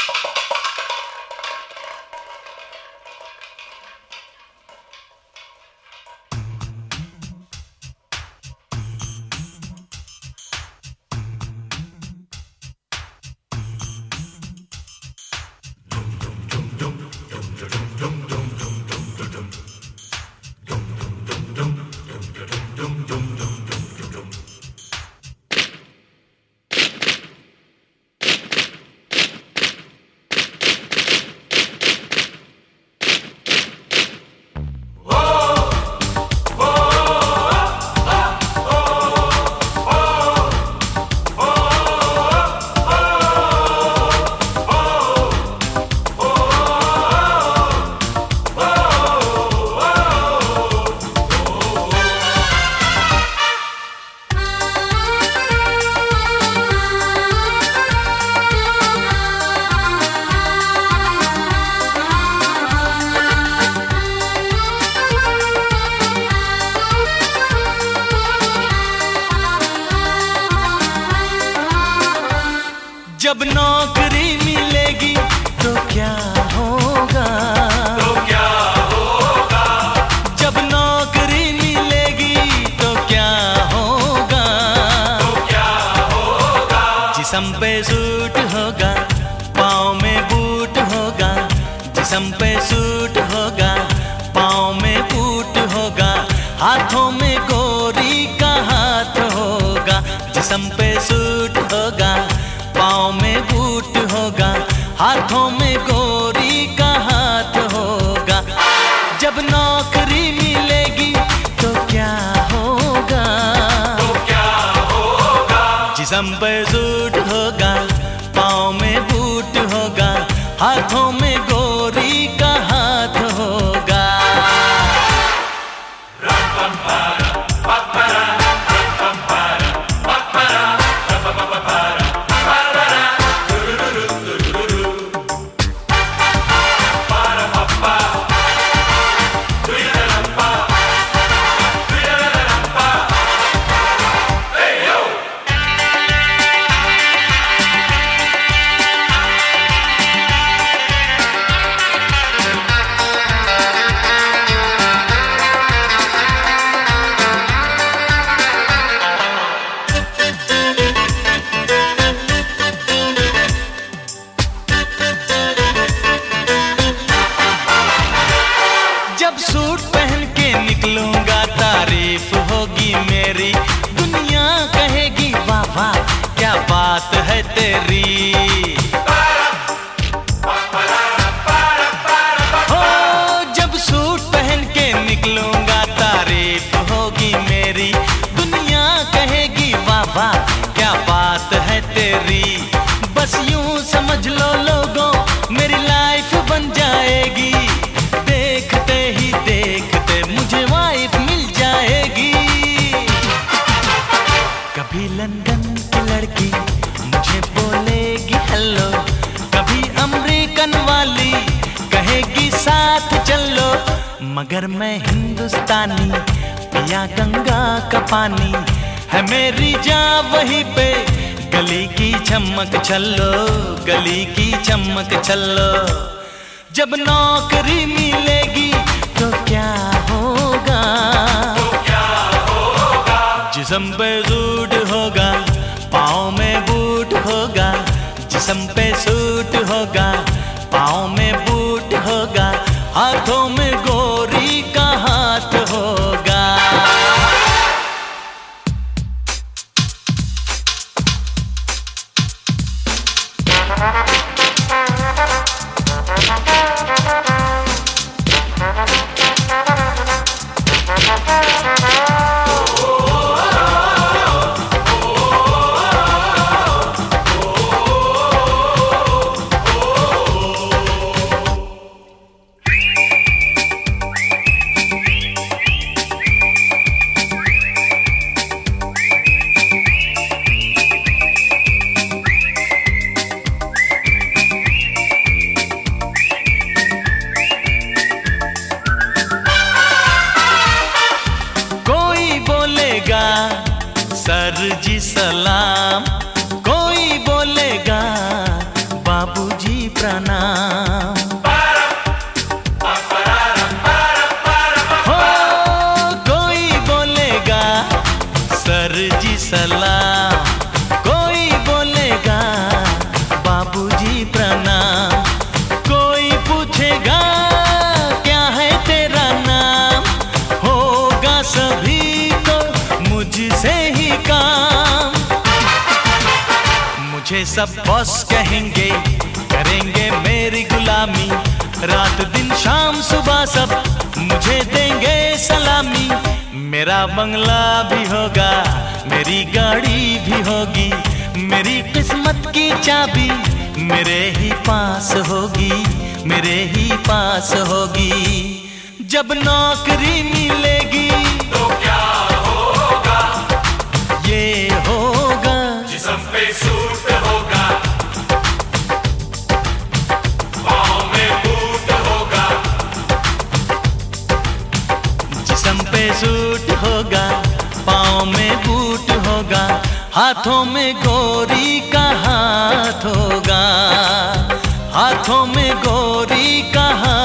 जब नौकरी मिलेगी तो क्या होगा, तो क्या होगा, जब नौकरी मिलेगी तो क्या होगा, तो क्या होगा, जिस्म पे सूट होगा, पाँव में बूट होगा, जिस्म पे सूट होगा, पाँव में बूट होगा, हाथों में गोरी का हाथ होगा, जिस्म पे सूट होगा, पाँव में बूट होगा, हाथों में गोरी का हाथ होगा। जब नौकरी मिलेगी तो क्या होगा, तो क्या होगा, जिस्म पे सूट होगा, पाँव में बूट होगा, हाथों में गोरी का हाथ होगा। जब सूट पहन के निकलूंगा तारीफ होगी मेरी, दुनिया कहेगी वाह वाह क्या बात है तेरी। हो जब सूट पहन के निकलूंगा तारीफ होगी मेरी, दुनिया कहेगी वाह वाह क्या बात है तेरी। बस यूं समझ लो लोगों मेरी लाइफ बन जाएगी, देखते ही देखते मुझे वाइफ मिल जाएगी। कभी लंदन की लड़की मुझे बोलेगी हेलो, कभी अमेरिकन वाली कहेगी साथ चलो, मगर मैं हिंदुस्तानी पिया गंगा का पानी, है मेरी जान वहीं पे गली की चमक छल्लो, गली की चमक छल्लो। जब नौकरी मिलेगी तो क्या होगा, तो क्या होगा, जिस्म पे सूट होगा, पाँव में बूट होगा, जिस्म पे सूट होगा, पाँव में बूट होगा, हाथों में गोरी का हाथ होगा। प्रणाम। हो कोई बोलेगा सर जी सलाम, कोई बोलेगा बाबूजी प्रणाम, कोई पूछेगा क्या है तेरा नाम, होगा सभी को मुझसे ही काम। मुझे सब बॉस कहेंगे, करेंगे मेरी गुलामी, रात दिन शाम सुबह सब मुझे देंगे सलामी। मेरा बंगला भी होगा, मेरी गाड़ी भी होगी, मेरी किस्मत की चाबी मेरे ही पास होगी, मेरे ही पास होगी। जब नौकरी मिलेगी तो क्या होगा? ये होगा जिस्म पे सूट होगा, पाँव में बूट होगा। जिस्म पे सूट होगा, पाँव में बूट होगा, हाथों में गोरी का हाथ होगा, हाथों में गोरी का हाथ